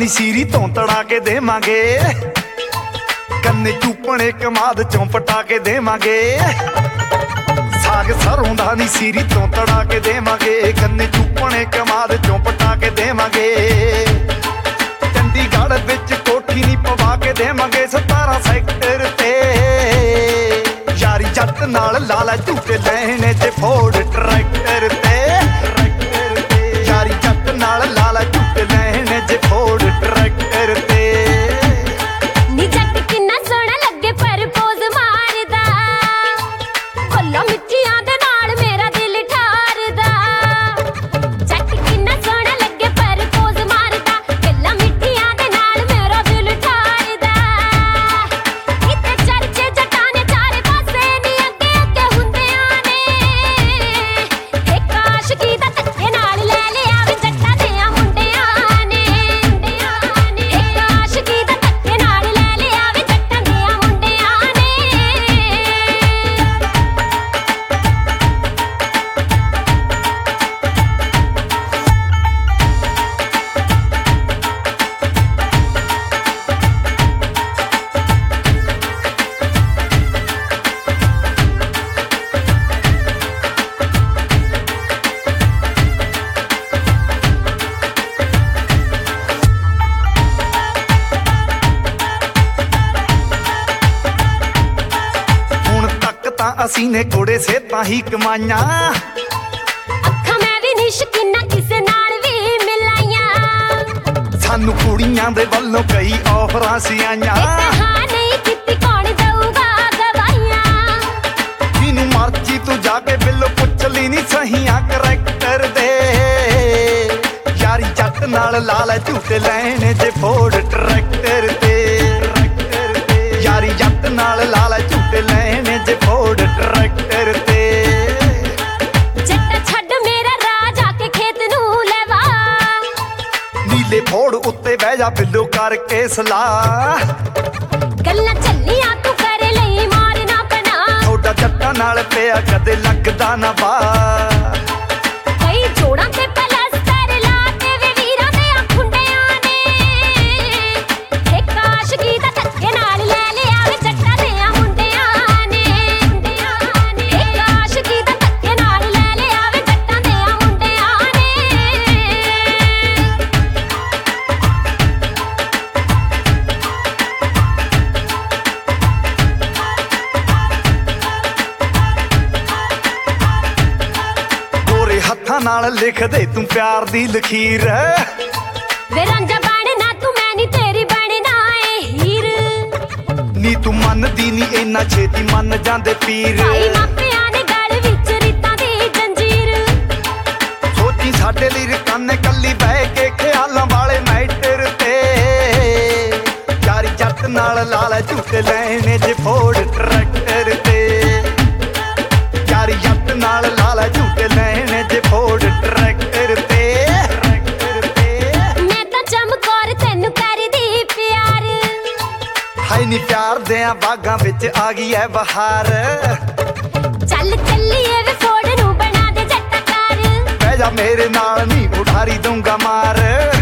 ਨੀ ਸੀਰੀ ਤੋਂ ਤੜਾ ਕੇ ਦੇਵਾਂਗੇ, ਕੰਨੇ ਚੂਪਣੇ ਕਮਾਦ ਚੋਂ ਪਟਾ ਕੇ ਦੇਵਾਂਗੇ। ਸਾਗ ਸਰੋਂ ਦਾ ਨੀ ਸੀਰੀ ਤੋਂ ਤੜਾ ਕੇ ਦੇਵਾਂਗੇ, ਕੰਨੇ ਚੂਪਣੇ ਕਮਾਦ ਚੋਂ ਪਟਾ ਕੇ ਦੇਵਾਂਗੇ। ਚੰਡੀਗੜ੍ਹ ਵਿੱਚ ਕੋਠੀ ਨੀ ਪਵਾ ਕੇ ਦੇਵਾਂਗੇ 17 ਸੈਕਟਰ ਤੇ। ਯਾਰੀ ਜੱਟ ਨਾਲ ਲਾਲਾ ਝੂਟੇ ਲੈਣੇ ਜੇ ਫੋਰਡ ਟਰੈਕਟਰ ਤੇ। ਯਾਰੀ ਜੱਟ ਨਾਲ ਲਾਲਾ ਝੂਟੇ ਲੈਣੇ ਜੇ ਫੋਰਡ ਟਰੈਕਟਰ ਤੇ। ਨੀ ਜੱਟ ਕਿੰਨਾ ਸੋਹਣਾ ਲੱਗੇ ਪ੍ਰਪੋਜ਼ ਮਾਰਦਾ, ਫੁੱਲਾਂ ਮਿੱਠੀਆਂ ਦੇ ਨਾਲ ਮੇਰਾ ਦਿਲ ਠਾਰਦਾ। ਜੱਟ ਕਿੰਨਾ ਸੋਹਣਾ ਲੱਗੇ ਪ੍ਰਪੋਜ਼ ਮਾਰਦਾ, ਫੁੱਲਾਂ ਮਿੱਠੀਆਂ ਦੇ ਨਾਲ ਮੇਰਾ ਦਿਲ ਠਾਰਦਾ। ਇੱਥੇ ਚਰਚੇ ਜੱਟਾਂ ਨੇ ਚਾਰੇ ਪਾਸੇ ਨੀ ਅੱਗੇ ਅੱਗੇ ਹੁੰਦਿਆਂ ਨੇ। ਇੱਕ ਆਸ਼ਕੀ ਦਾ ਧੱਕੇ ਨਾਲ ਲੈ ਲਿਆ ਵੇ ਜੱਟਾਂ ਦਿਆਂ ਮੁੰਡਿਆਂ ਨੇ। ਇੱਕ ਆਸ਼ਕੀ ਦਾ ਧੱਕੇ ਨਾਲ ਲੈ ਲਿਆ ਵੇ ਜੱਟਾਂ ਦਿਆਂ ਮੁੰਡਿਆਂ ਨੇ। ਹੁਣ ਤੱਕ ਤਾਂ ਅਸੀਂ ਨੇ ਕੋੜੇ ਸੇਤਾਂ ਹੀ ਕਮਾਈਆਂ, ਅੱਖਾਂ ਮੈਂ ਵੀ ਨੀ ਸ਼ਕੀਨਾ ਕਿਸੇ ਨਾਲ ਵੀ ਮਿਲਾਈਆਂ। ਸਾਨੂੰ ਕੁੜੀਆਂ ਦੇ ਵੱਲੋਂ ਕਈ ਆਫਰਾਂ ਸੀ ਆਈਆਂ। ਇੱਕ ਹਾਂ ਨਹੀਂ ਕੀਤੀ ਕੌਣ ਦਊਗਾ ਗਵਾਈਆਂ। ਜਿਹਨੂੰ ਮਰਜੀ ਤੂੰ ਜਾ ਕੇ ਬਿੱਲੋ ਪੁੱਛ ਲਈ ਨੀ ਸਹੀਆਂ ਕਰੈਕਟਰ ਦੇ। ਯਾਰੀ ਜੱਟ ਨਾਲ ਲਾਲਾ ਝੂਟੇ ਲੈਣੇ ਜੇ ਫੋਰਡ ਟਰੈਕਟਰ ਤੇ। ਯਾਰੀ ਜੱਟ ਨਾਲ ਲਾਲਾ ਝੂਟੇ ਲੈਣੇ ਜੇ ਫੋਰਡ ਟਰੈਕਟਰ ਤੇ। ਜੱਟਾ ਛੱਡ ਮੇਰਾ ਰਾਹ ਜਾ ਕੇ ਖੇਤ ਨੂੰ ਲੈਵਾ, ਨੀਲੇ ਫੋੜ ਉੱਤੇ ਬਹਿ ਜਾ ਬਿੱਲੋ ਕਰਕੇ ਸਲਾਹ। ਗੱਲਾਂ ਚੱਲੀਆਂ ਤੂੰ ਕਰ ਲਈ ਮਾਰਨਾ ਪਨਾ। ਥੋੜਾ ਜੱਟਾਂ ਨਾਲ ਪਿਆ ਕਦੇ ਲੱਗਦਾ ਨਾ ਬਾ। ਕਈ ਜੋੜਾਂ ਤੇ ਪਲਸਤਰ ਲਾਤੇ ਵੇ ਵੀਰਾਂ ਦੇ ਖੁੰਡਿਆਂ ਨੇ। ਇੱਕ ਆਸ਼ਕੀ ਦਾ ਧੱਕੇ ਨਾਲ ਲੈ ਲਿਆ ਵੇ ਜੱਟਾਂ ਦਿਆਂ ਮੁੰਡਿਆਂ ਨੇ। ਇੱਕ ਆਸ਼ਕੀ ਦਾ ਧੱਕੇ ਨਾਲ ਲੈ ਲਿਆ ਵੇ ਜੱਟਾਂ ਦਿਆਂ ਮੁੰਡਿਆਂ ਨੇ। ਗੋਰੇ ਹੱਥਾਂ ਨਾਲ ਲਿਖ ਦੇ ਤੂੰ ਪਿਆਰ ਦੀ ਲਖੀਰ। ਵੇ ਰਾਂਝਾ ਬਣਨਾ ਤੂੰ ਮੈਂ ਨੀ ਤੇਰੀ ਬਣਨਾ ਏ ਹੀਰ। ਨੀ ਤੂੰ ਮੰਨਦੀ ਨੀ ਇੰਨਾ ਛੇਤੀ ਮੰਨ ਜਾਂਦੇ ਪੀਰ। ਭਾਈ ਮਾਪਿਆਂ ਨੇ ਗਲ ਵਿੱਚ ਰੀਤਾਂ ਦੀ ਜੰਜੀਰ। ਸੋਚੀ ਸਾਡੇ ਲਈ ਰਕਾਨੇ ਕੱਲੀ ਬਹਿ ਕੇ ਖਿਆਲਾਂ ਵਾਲੇ ਮੈਟਰ ਤੇ। ਯਾਰੀ ਜੱਟ ਨਾਲ ਲਾਲਾ ਝੂਟੇ ਲੈਣੇ ਜੇ ਫੋਰਡ ਟਰੈਕਟਰ ਤੇ। ਯਾਰੀ ਜੱਟ ਨਾਲ ਲਾਲਾ ਝੂਟੇ ਲੈਣੇ ਜੇ ਫੋਰਡ ਟਰੈਕਟਰ ਤੇ। ਮੈਂ ਤਾਂ ਚਮਕੌਰ ਤੈਨੂੰ ਕਰਦੀ ਪਿਆਰ। ਹਾਏ ਨੀ ਪਿਆਰ ਦਿਆਂ ਬਾਗਾਂ ਵਿੱਚ ਆ ਗਈ ਐ ਬਹਾਰ। ਚੱਲ ਚੱਲੀਏ ਵੇ ਫੋੜ ਨੂੰ ਬਣਾ ਦੇ ਜੱਟਾ ਕਾਰ। ਬਹਿ ਜਾ ਮੇਰੇ ਨਾਲ ਨੀ ਉਡਾਰੀ ਦੂੰਗਾ ਮਾਰ।